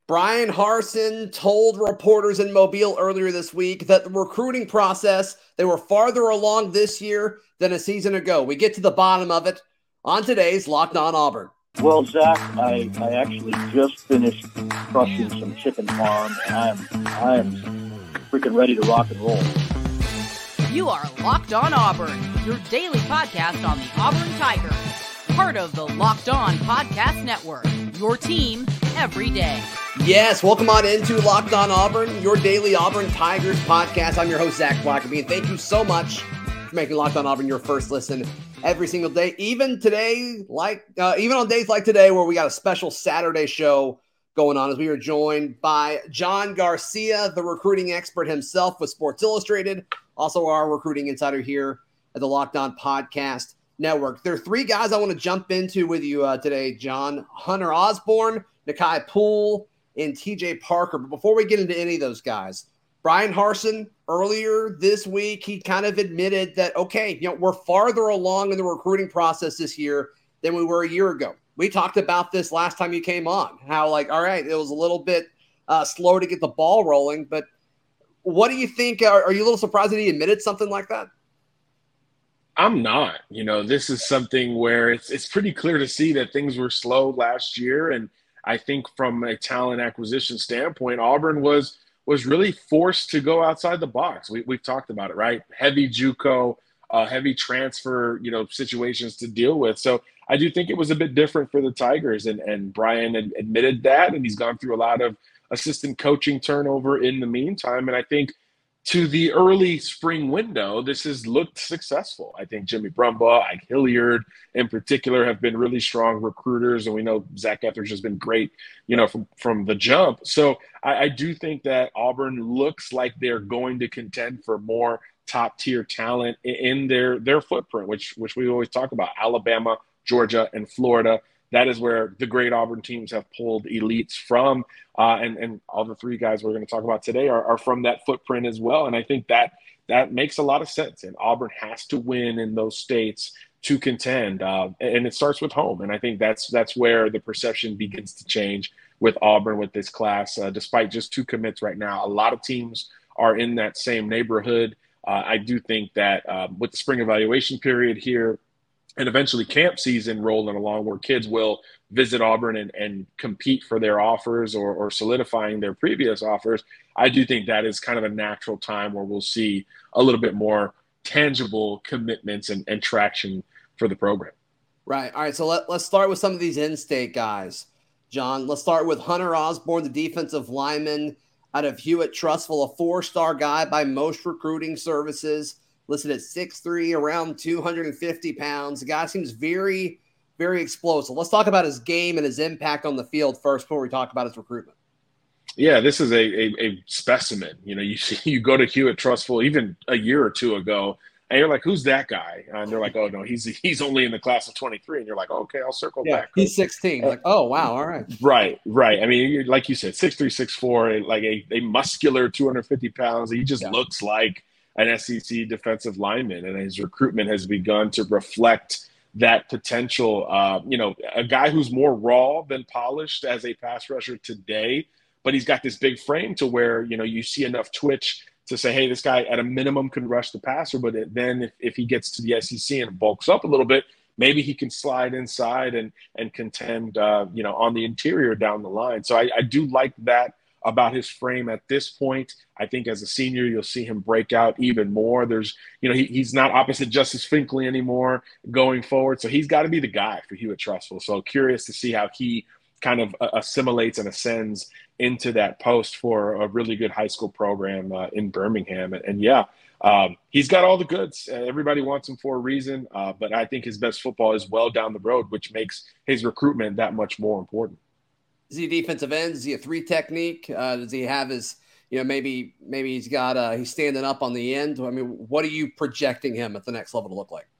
Brian Harsin told reporters in Mobile earlier this week that the recruiting process, they were farther along this year than a season ago. We get to the bottom of it on today's Locked On Auburn. Well, Zach, I actually just finished crushing some chicken farm, and I am freaking ready to rock and roll. You are Locked On Auburn, your daily podcast on the Auburn Tigers. Part of the Locked On Podcast Network, your team every day. Yes, welcome on into Locked On Auburn, your daily Auburn Tigers podcast. I'm your host, Zach Blackerby, and thank you so much for making Locked On Auburn your first listen every single day. Even today, even on days like today, where we got a special Saturday show going on, as we are joined by John Garcia, the recruiting expert himself with Sports Illustrated, also our recruiting insider here at the Locked On Podcast Network. There are three guys I want to jump into with you today, John: Hunter Osborne, Nakai Poole, and TJ Parker. But before we get into any of those guys, Brian Harsin, earlier this week, he kind of admitted that, okay, we're farther along in the recruiting process this year than we were a year ago. We talked about this last time you came on, how all right, it was a little bit slow to get the ball rolling. But what do you think? Are you a little surprised that he admitted something like that? I'm not. This is something where it's pretty clear to see that things were slow last year. And I think from a talent acquisition standpoint, Auburn was really forced to go outside the box. We've talked about it, right? Heavy JUCO, heavy transfer, situations to deal with. So I do think it was a bit different for the Tigers, and Brian admitted that, and he's gone through a lot of assistant coaching turnover in the meantime. And I think to the early spring window, this has looked successful. I think Jimmy Brumbaugh, Ike Hilliard in particular have been really strong recruiters, and we know Zach Etheridge has been great, from the jump. So I do think that Auburn looks like they're going to contend for more top-tier talent in their footprint, which we always talk about: Alabama, Georgia, and Florida. That is where the great Auburn teams have pulled elites from. And all the three guys we're going to talk about today are from that footprint as well. And I think that makes a lot of sense. And Auburn has to win in those states to contend. And it starts with home. And I think that's where the perception begins to change with Auburn with this class. Despite just two commits right now, a lot of teams are in that same neighborhood. I do think that with the spring evaluation period here, and eventually camp season rolling along, where kids will visit Auburn and compete for their offers or solidifying their previous offers, I do think that is kind of a natural time where we'll see a little bit more tangible commitments and traction for the program. Right. All right. So let's start with some of these in-state guys, John. Let's start with Hunter Osborne, the defensive lineman out of Hewitt-Trussville, a four-star guy by most recruiting services, listed at 6'3", around 250 pounds. The guy seems very, very explosive. Let's talk about his game and his impact on the field first before we talk about his recruitment. Yeah, this is a specimen. You go to Hewitt-Trussville even a year or two ago, and you're like, who's that guy? And they're like, oh, no, he's only in the class of 23. And you're like, okay, I'll circle back. He's 16. Like, oh, wow, all right. Right. I mean, like you said, 6'3", 6'4", like a muscular 250 pounds. He just looks like an SEC defensive lineman, and his recruitment has begun to reflect that potential. A guy who's more raw than polished as a pass rusher today, but he's got this big frame to where, you see enough twitch to say, hey, this guy at a minimum can rush the passer, but then if he gets to the SEC and bulks up a little bit, maybe he can slide inside and contend, on the interior down the line. So I do like that about his frame at this point. I think as a senior, you'll see him break out even more. There's, he's not opposite Justice Finkley anymore going forward. So he's got to be the guy for Hewitt-Trussville. So curious to see how he kind of assimilates and ascends into that post for a really good high school program in Birmingham. He's got all the goods. Everybody wants him for a reason. But I think his best football is well down the road, which makes his recruitment that much more important. Is he a defensive end? Is he a three technique? Does he have his, maybe he's got, he's standing up on the end? I mean, what are you projecting him at the next level to look like?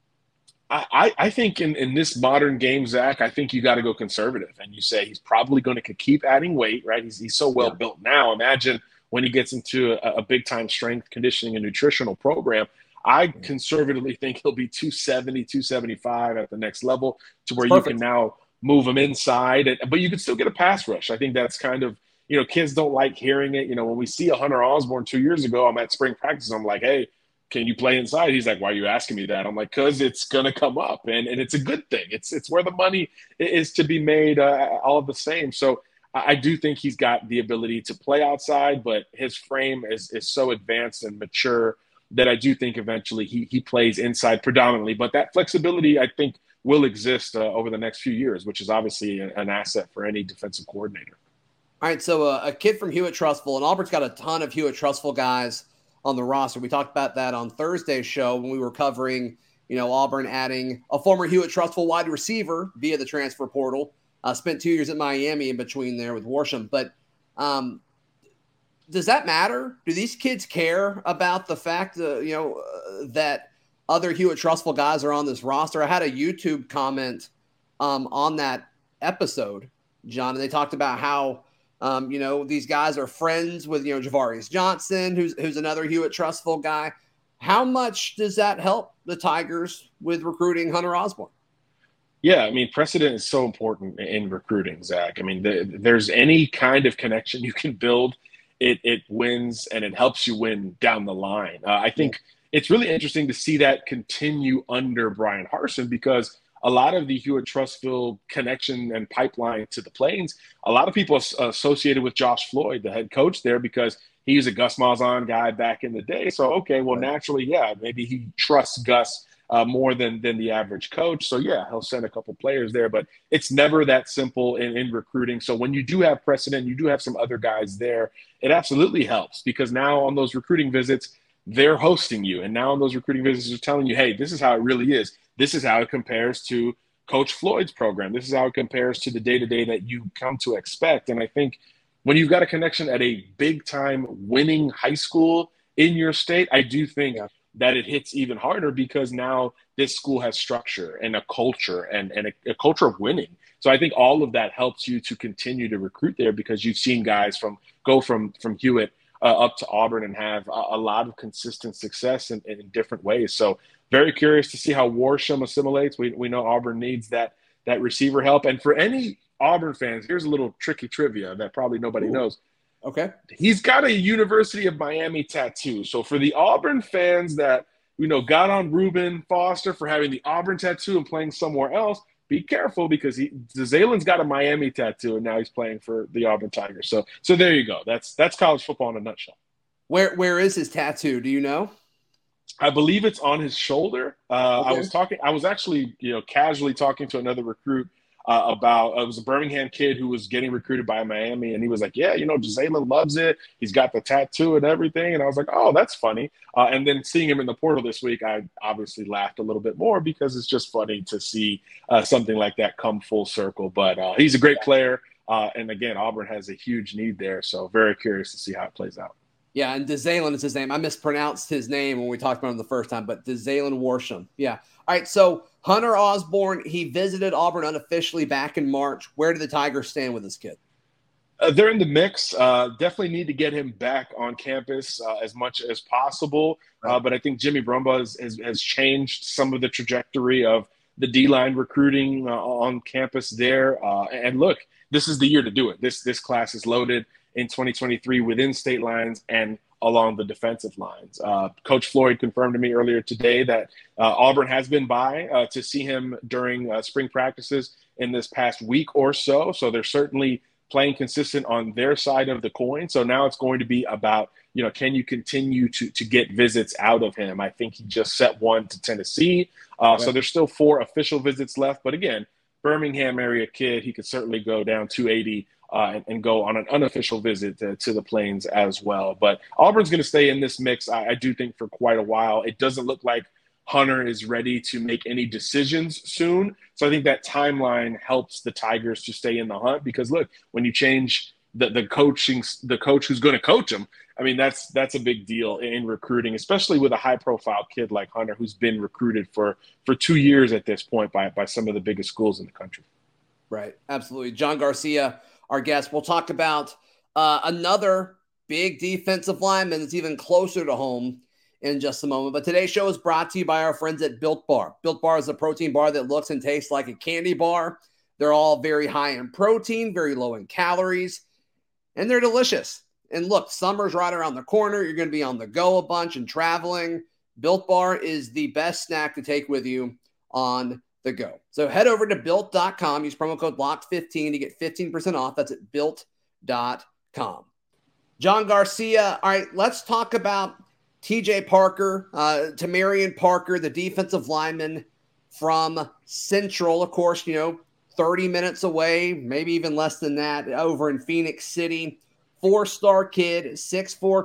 I think in this modern game, Zach, I think you got to go conservative. And you say he's probably going to keep adding weight, right? He's so well built now. Imagine when he gets into a big-time strength conditioning and nutritional program. I conservatively think he'll be 270, 275 at the next level, to where you can now move him inside, but you can still get a pass rush. I think that's kind of, kids don't like hearing it. When we see a Hunter Osborne 2 years ago, I'm at spring practice. I'm like, hey, can you play inside? He's like, why are you asking me that? I'm like, because it's going to come up, and it's a good thing. It's where the money is to be made, all the same. So I do think he's got the ability to play outside, but his frame is so advanced and mature that I do think eventually he plays inside predominantly. But that flexibility, I think, will exist over the next few years, which is obviously an asset for any defensive coordinator. All right, so a kid from Hewitt-Trussville, and Auburn's got a ton of Hewitt-Trussville guys on the roster. We talked about that on Thursday's show when we were covering, Auburn adding a former Hewitt-Trussville wide receiver via the transfer portal. Spent 2 years at Miami in between there with Worsham. But does that matter? Do these kids care about the fact that other Hewitt-Trussville guys are on this roster? I had a YouTube comment on that episode, John, and they talked about how these guys are friends with, Javarius Johnson, who's another Hewitt-Trussville guy. How much does that help the Tigers with recruiting Hunter Osborne? Yeah, I mean, precedent is so important in recruiting, Zach. I mean, there's any kind of connection you can build, it wins, and it helps you win down the line. I think it's really interesting to see that continue under Brian Harsin, because a lot of the Hewitt-Trussville connection and pipeline to the Plains, a lot of people associated with Josh Floyd, the head coach there, because he's a Gus Malzahn guy back in the day. So, okay, well, naturally, maybe he trusts Gus more than the average coach. So, he'll send a couple players there. But it's never that simple in recruiting. So when you do have precedent, you do have some other guys there, it absolutely helps, because now on those recruiting visits, they're hosting you. And now on those recruiting visits, they're telling you, hey, this is how it really is. This is how it compares to Coach Floyd's program. This is how it compares to the day-to-day that you come to expect. And I think when you've got a connection at a big-time winning high school in your state, I do think that it hits even harder, because now this school has structure and a culture and a culture of winning. So I think all of that helps you to continue to recruit there, because you've seen guys go from Hewitt up to Auburn and have a lot of consistent success in different ways. So very curious to see how Worsham assimilates. We know Auburn needs that receiver help. And for any Auburn fans, here's a little tricky trivia that probably nobody knows. Okay. He's got a University of Miami tattoo. So for the Auburn fans that, got on Reuben Foster for having the Auburn tattoo and playing somewhere else, be careful, because Zalen's got a Miami tattoo and now he's playing for the Auburn Tigers. So there you go. That's college football in a nutshell. Where is his tattoo? Do you know? I believe it's on his shoulder. Okay. I was actually, casually talking to another recruit about, it was a Birmingham kid who was getting recruited by Miami. And he was like, Jalen loves it. He's got the tattoo and everything. And I was like, oh, that's funny. And then seeing him in the portal this week, I obviously laughed a little bit more, because it's just funny to see something like that come full circle. But he's a great player. And again, Auburn has a huge need there. So very curious to see how it plays out. Yeah, and Dzalen is his name. I mispronounced his name when we talked about him the first time, but Dzalen Worsham. Yeah. All right, so Hunter Osborne, he visited Auburn unofficially back in March. Where do the Tigers stand with this kid? They're in the mix. Definitely need to get him back on campus as much as possible. Right. But I think Jimmy Brumbaugh has changed some of the trajectory of the D-line recruiting on campus there. And look, this is the year to do it. This class is loaded in 2023 within state lines and along the defensive lines. Coach Floyd confirmed to me earlier today that Auburn has been by to see him during spring practices in this past week or so. So they're certainly playing consistent on their side of the coin. So now it's going to be about, can you continue to get visits out of him? I think he just set one to Tennessee. So there's still 4 official visits left. But again, Birmingham area kid, he could certainly go down 280 and go on an unofficial visit to the Plains as well. But Auburn's going to stay in this mix, I do think, for quite a while. It doesn't look like Hunter is ready to make any decisions soon. So I think that timeline helps the Tigers to stay in the hunt, because, look, when you change the coach who's going to coach them, I mean, that's a big deal in recruiting, especially with a high-profile kid like Hunter, who's been recruited for 2 years at this point by some of the biggest schools in the country. Right, absolutely. John Garcia, our guest. We'll talk about another big defensive lineman that's even closer to home in just a moment. But today's show is brought to you by our friends at Built Bar. Built Bar is a protein bar that looks and tastes like a candy bar. They're all very high in protein, very low in calories. and they're delicious. And look, summer's right around the corner. You're going to be on the go a bunch and traveling. Built Bar is the best snack to take with you on the go. So head over to built.com. Use promo code LOCKED15 to get 15% off. That's at built.com. John Garcia. All right, let's talk about TJ Parker, Tamarian Parker, the defensive lineman from Central. Of course, 30 minutes away, maybe even less than that, over in Phoenix City. 4-star kid, 6'4",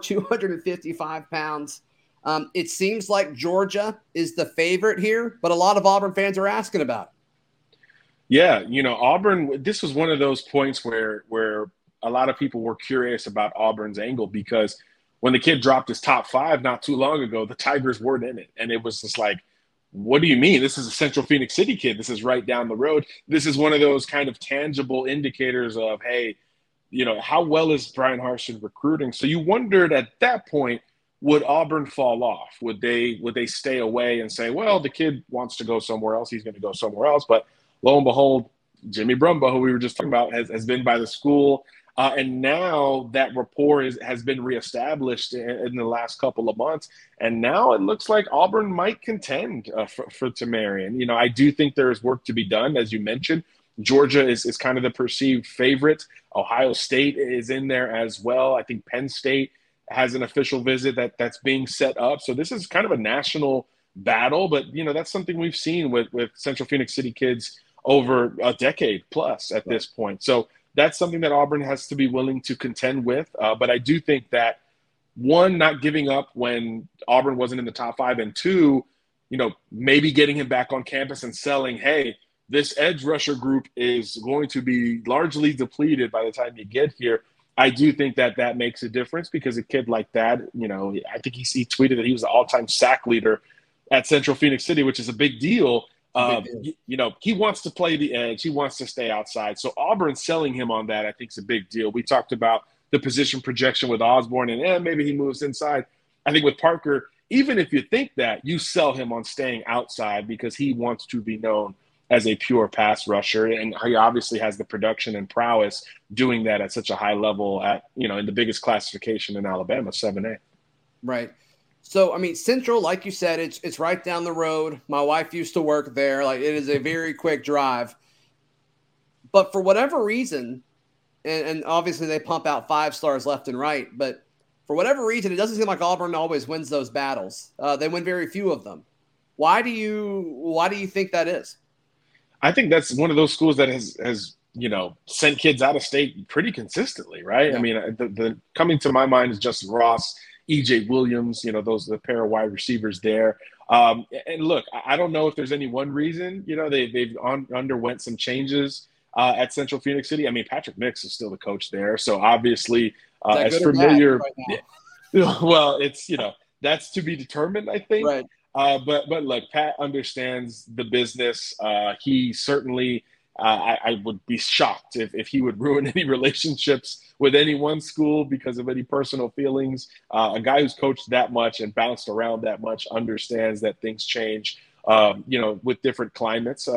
255 pounds. It seems like Georgia is the favorite here, but a lot of Auburn fans are asking about it. Yeah, Auburn, this was one of those points where a lot of people were curious about Auburn's angle, because when the kid dropped his top 5 not too long ago, the Tigers weren't in it. And it was just like, what do you mean? This is a Central Phoenix City kid. This is right down the road. This is one of those kind of tangible indicators of, hey, how well is Bryan Harsin recruiting? So you wondered at that point, would Auburn fall off? Would they stay away and say, well, the kid wants to go somewhere else, he's going to go somewhere else? But lo and behold, Jimmy Brumbaugh, who we were just talking about, has been by the school. And now that rapport has been reestablished in the last couple of months. And now it looks like Auburn might contend for Tamarian. I do think there is work to be done, as you mentioned. Georgia is kind of the perceived favorite. Ohio State is in there as well. I think Penn State has an official visit that's being set up. So this is kind of a national battle. But, that's something we've seen with Central Phoenix City kids over a decade plus at this point. So that's something that Auburn has to be willing to contend with. But I do think that, one, not giving up when Auburn wasn't in the top 5, and 2, maybe getting him back on campus and selling, hey, this edge rusher group is going to be largely depleted by the time you get here. I do think that makes a difference, because a kid like that, I think he tweeted that he was the all-time sack leader at Central Phoenix City, which is a big deal. He wants to play the edge. He wants to stay outside. So Auburn selling him on that, I think, is a big deal. We talked about the position projection with Osborne, and maybe he moves inside. I think with Parker, even if you think that, you sell him on staying outside, because he wants to be known as a pure pass rusher. And he obviously has the production and prowess doing that at such a high level at, in the biggest classification in Alabama, 7A. Right. So, Central, like you said, it's right down the road. My wife used to work there. Like, it is a very quick drive. But for whatever reason, and obviously they pump out 5 stars left and right, but for whatever reason, it doesn't seem like Auburn always wins those battles. They win very few of them. Why do you think that is? I think that's one of those schools that has sent kids out of state pretty consistently, right? Yeah. The coming to my mind is Justin Ross, EJ Williams, those are the pair of wide receivers there. And look, I don't know if there's any one reason. They've underwent some changes at Central Phoenix City. Patrick Mix is still the coach there, so obviously as familiar. Right now? Well, it's that's to be determined, I think. Right. But look, Pat understands the business. He certainly, I would be shocked if he would ruin any relationships with any one school because of any personal feelings. A guy who's coached that much and bounced around that much understands that things change, with different climates.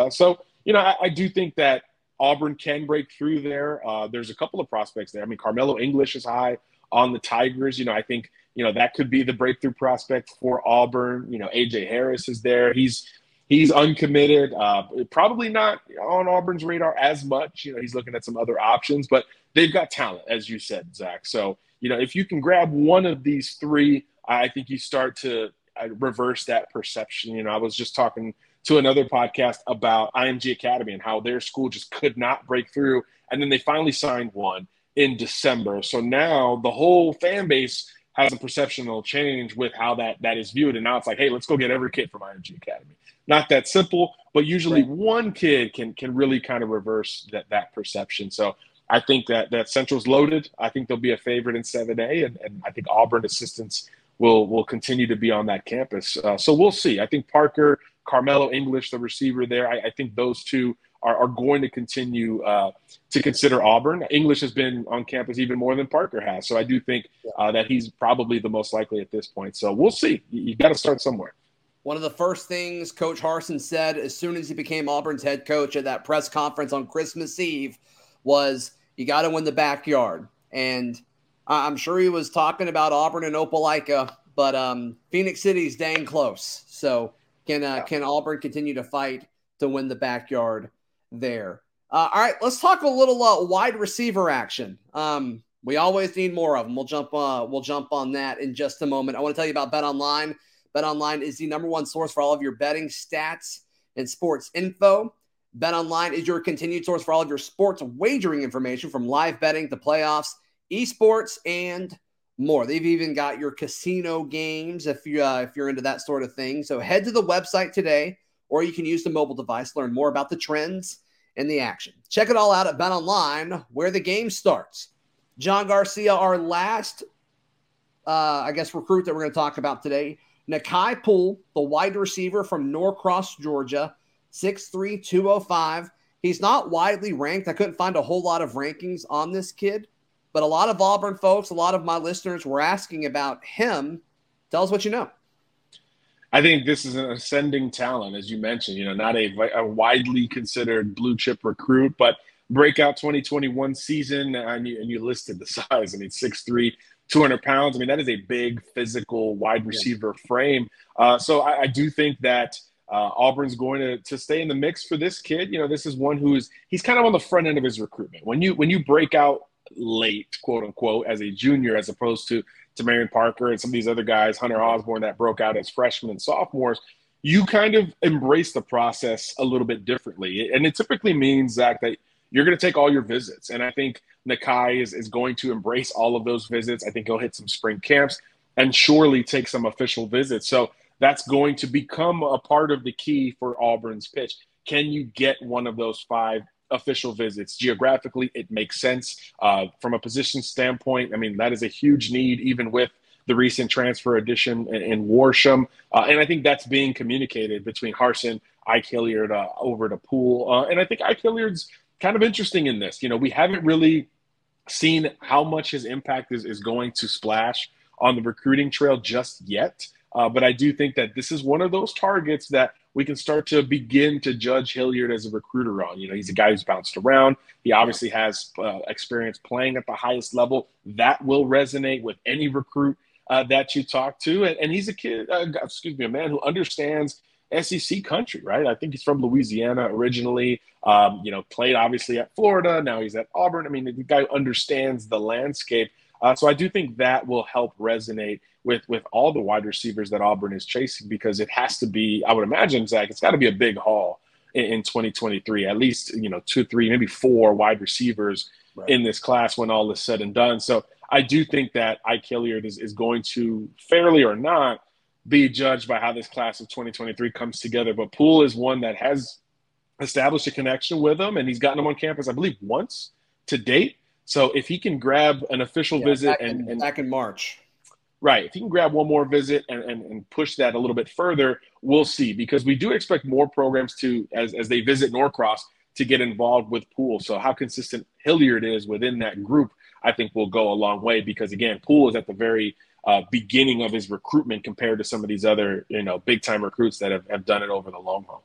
I do think that Auburn can break through there. There's a couple of prospects there. Carmelo English is high on the Tigers. I think, that could be the breakthrough prospect for Auburn. A.J. Harris is there. He's uncommitted, probably not on Auburn's radar as much. He's looking at some other options, but they've got talent, as you said, Zach. So, if you can grab one of these 3, I think you start to reverse that perception. I was just talking to another podcast about IMG Academy and how their school just could not break through. And then they finally signed one in December. So now the whole fan base has a perceptional change with how that is viewed. And now it's like, hey, let's go get every kid from IMG Academy. Not that simple, but usually one kid can really kind of reverse that perception. So I think that Central's loaded. I think they'll be a favorite in 7A, and I think Auburn assistants will continue to be on that campus. So we'll see. I think Parker, Carmelo English, the receiver there, I think those two are going to continue to consider Auburn. English has been on campus even more than Parker has. So I do think that he's probably the most likely at this point. So we'll see. You got to start somewhere. One of the first things Coach Harsin said as soon as he became Auburn's head coach at that press conference on Christmas Eve was, you got to win the backyard. And I'm sure he was talking about Auburn and Opelika, but Phoenix City's dang close. So can Auburn continue to fight to win the backyard there? All right, let's talk a little wide receiver action. We always need more of them. We'll jump on that in just a moment. I want to tell you about BetOnline. BetOnline is the number one source for all of your betting stats and sports info. BetOnline is your continued source for all of your sports wagering information, from live betting to playoffs, esports, and more. They've even got your casino games if you're into that sort of thing. So head to the website today, or you can use the mobile device to learn more about the trends and the action. Check it all out at BetOnline, where the game starts. John Garcia, our last, recruit that we're going to talk about today. Nakai Poole, the wide receiver from Norcross, Georgia, 6'3", 205. He's not widely ranked. I couldn't find a whole lot of rankings on this kid, but a lot of Auburn folks, a lot of my listeners were asking about him. Tell us what you know. I think this is an ascending talent, as you mentioned, not a widely considered blue chip recruit, but breakout 2021 season, and you listed the size. 6'3", 200 pounds. That is a big physical wide receiver frame. So I do think that Auburn's going to stay in the mix for this kid. This is one he's kind of on the front end of his recruitment. When you break out late, quote unquote, as a junior, as opposed to Marion Parker and some of these other guys, Hunter Osborne, that broke out as freshmen and sophomores, you kind of embrace the process a little bit differently. And it typically means, Zach, that you're going to take all your visits. And I think Nakai is going to embrace all of those visits. I think he'll hit some spring camps and surely take some official visits. So that's going to become a part of the key for Auburn's pitch. Can you get one of those 5 official visits? Geographically, it makes sense. From a position standpoint, that is a huge need, even with the recent transfer addition in Worsham. And I think that's being communicated between Harsin, Ike Hilliard over to Poole. And I think Ike Hilliard's kind of interesting in this. We haven't really seen how much his impact is going to splash on the recruiting trail just yet. But I do think that this is one of those targets that we can start to begin to judge Hilliard as a recruiter on. He's a guy who's bounced around. He obviously has experience playing at the highest level. That will resonate with any recruit that you talk to. And he's a man who understands SEC country, right? I think he's from Louisiana originally, played obviously at Florida. Now he's at Auburn. The guy understands the landscape. So I do think that will help resonate with all the wide receivers that Auburn is chasing, because it has to be, I would imagine, Zach, it's got to be a big haul in 2023, at least, 2, 3, maybe 4 wide receivers in this class when all is said and done. So I do think that Ike Hilliard is going to, fairly or not, be judged by how this class of 2023 comes together. But Poole is one that has established a connection with him, and he's gotten him on campus, I believe, once to date. So if he can grab an official visit back in March. Right. If he can grab one more visit and push that a little bit further, we'll see, because we do expect more programs to, as they visit Norcross, to get involved with Poole. So how consistent Hilliard is within that group, I think will go a long way, because, again, Poole is at the very beginning of his recruitment compared to some of these other, big-time recruits that have done it over the long haul.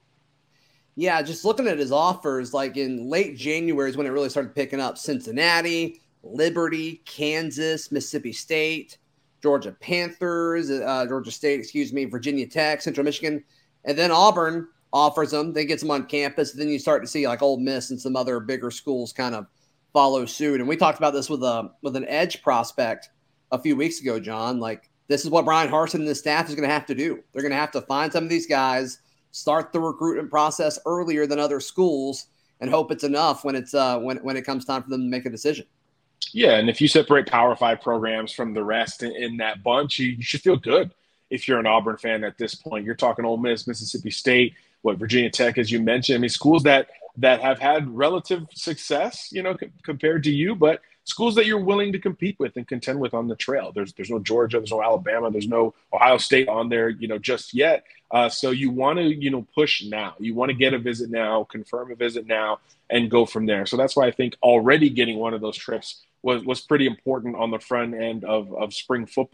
Yeah, just looking at his offers, like in late January is when it really started picking up. Cincinnati, Liberty, Kansas, Mississippi State, Georgia Panthers, Georgia State, Virginia Tech, Central Michigan. And then Auburn offers them, then gets them on campus. Then you start to see like Ole Miss and some other bigger schools kind of follow suit. And we talked about this with an edge prospect a few weeks ago, John. Like, this is what Brian Harsin and the staff is going to have to do. They're going to have to find some of these guys, start the recruitment process earlier than other schools, and hope it's enough when it's when it comes time for them to make a decision. Yeah, and if you separate Power 5 programs from the rest in that bunch, you should feel good if you're an Auburn fan at this point. You're talking Ole Miss, Mississippi State, Virginia Tech, as you mentioned. Schools that have had relative success, compared to you, but schools that you're willing to compete with and contend with on the trail. There's no Georgia, there's no Alabama, there's no Ohio State on there, just yet. So you want to, push now. You want to get a visit now, confirm a visit now, and go from there. So that's why I think already getting one of those trips was pretty important on the front end of spring football.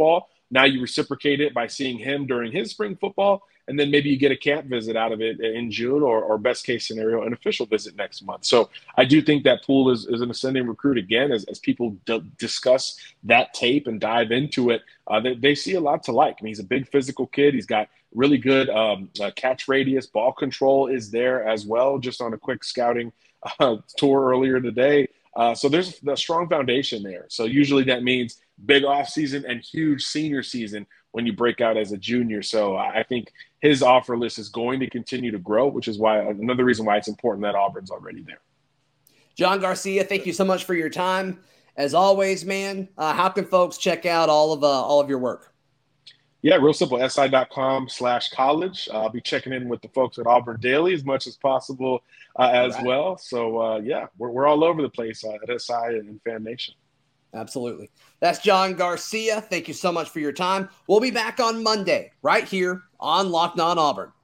Now you reciprocate it by seeing him during his spring football, and then maybe you get a camp visit out of it in June, or best case scenario, an official visit next month. So I do think that Poole is an ascending recruit again, as people discuss that tape and dive into it. They see a lot to like. I mean, he's a big physical kid. He's got really good catch radius. Ball control is there as well, just on a quick scouting tour earlier today. So there's a strong foundation there. So usually that means big offseason and huge senior season when you break out as a junior. So I think his offer list is going to continue to grow, which is why another reason why it's important that Auburn's already there. John Garcia, thank you so much for your time. As always, man, how can folks check out all of your work? Yeah, real simple, si.com/college. I'll be checking in with the folks at Auburn Daily as much as possible as well. So, yeah, we're all over the place at SI and Fan Nation. Absolutely. That's John Garcia. Thank you so much for your time. We'll be back on Monday right here on Locked On Auburn.